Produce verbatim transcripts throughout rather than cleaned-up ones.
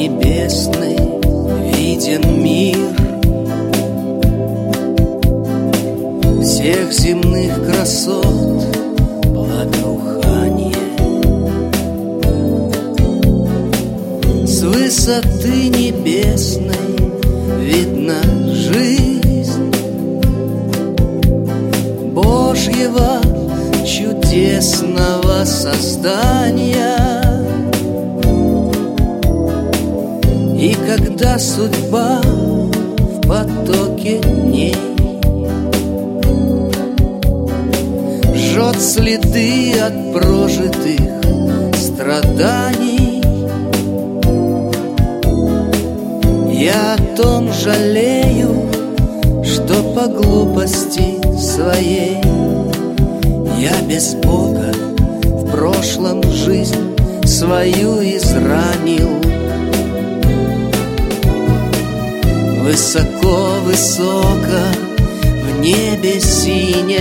небесной виден мир всех земных красот, благоухание. С высоты небесной видна жизнь Божьего чудесного создания. И когда судьба в потоке дней жжет следы от прожитых страданий, я о том жалею, что по глупости своей я без Бога в прошлом жизнь свою изранил. Высоко-высоко в небе синем,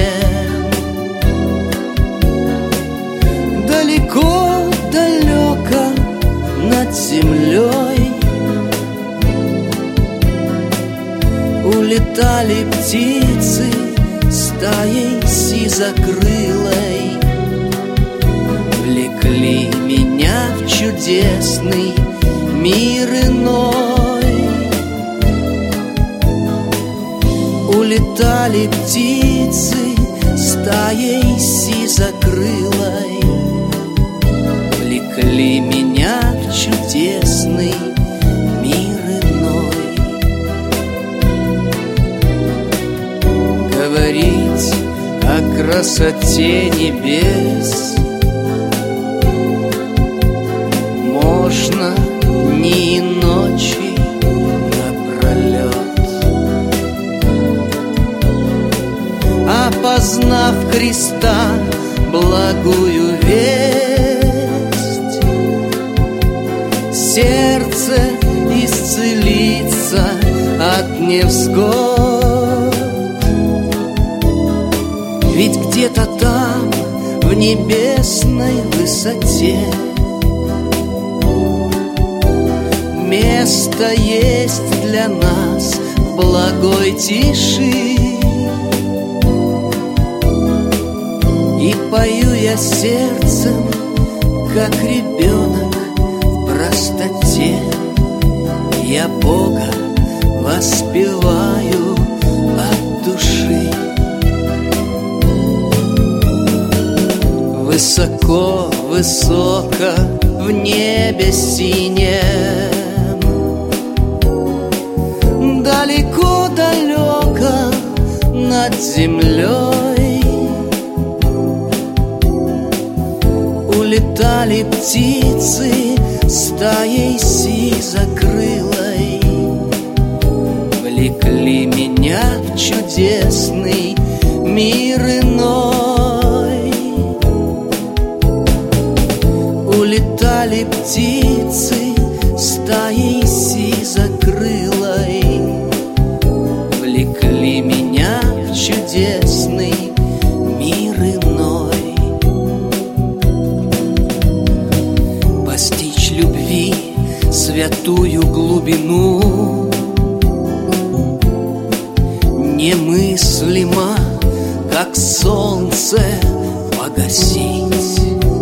далеко-далеко над землей улетали птицы стаей сизокрылой, влекли меня в чудесный мир иной. Улетали птицы стаей сизокрылой, влекли меня в чудесный мир иной. Говорить о красоте небес можно дни и ночи напролет. Опознав Христа благую весть, сердце исцелится от невзгод. Ведь где-то там, в небесной высоте, место есть для нас в благой тиши. И пою я сердцем, как ребенок в простоте. Я Бога воспеваю от души. Высоко-высоко в небе синем, далеко-далеко над землей улетали птицы стаей сизокрылой, влекли меня в чудесный мир иной. Улетали птицы стаей сизокрылой, влекли меня в чудесный мир иной. Постичь любви святую глубину немыслимо, как солнце погасить,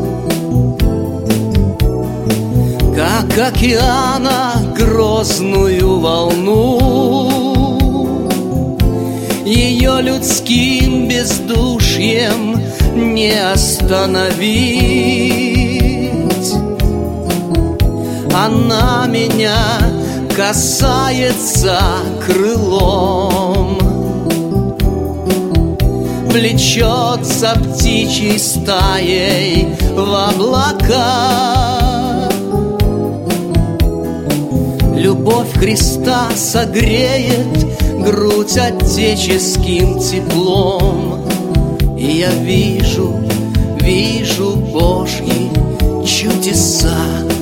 как океана грозную волну, ее людским бездушьем не остановить. Она меня касается крылом, влечется птичьей стаей в облака. Любовь Христа согреет грудь отеческим теплом, и я вижу, вижу Божьи чудеса.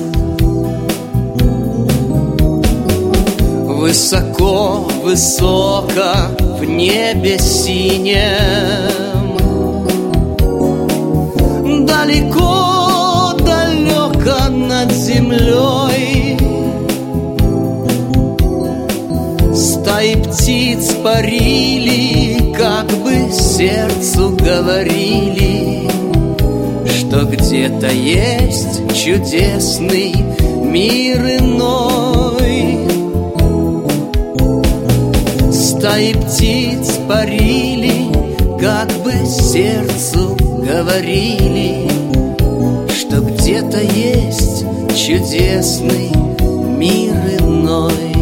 Высоко-высоко в небе синем, далеко-далеко над землей птиц парили, как бы сердцу говорили, что где-то есть чудесный мир иной. Стаи птиц парили, как бы сердцу говорили, что где-то есть чудесный мир иной.